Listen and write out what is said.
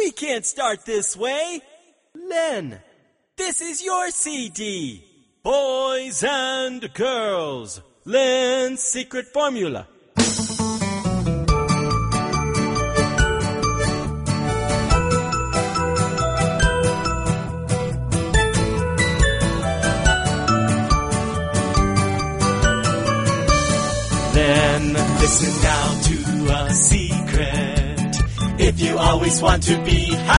We can't start this way. Len, this is your CD. Boys and girls, Len's secret formula. Then listen now to a secret. If you always want to be